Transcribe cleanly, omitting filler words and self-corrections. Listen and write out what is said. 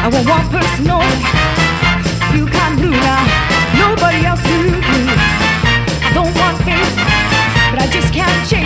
I want one person only. You kind blue now, nobody else to do. I don't want hate, but I just can't change.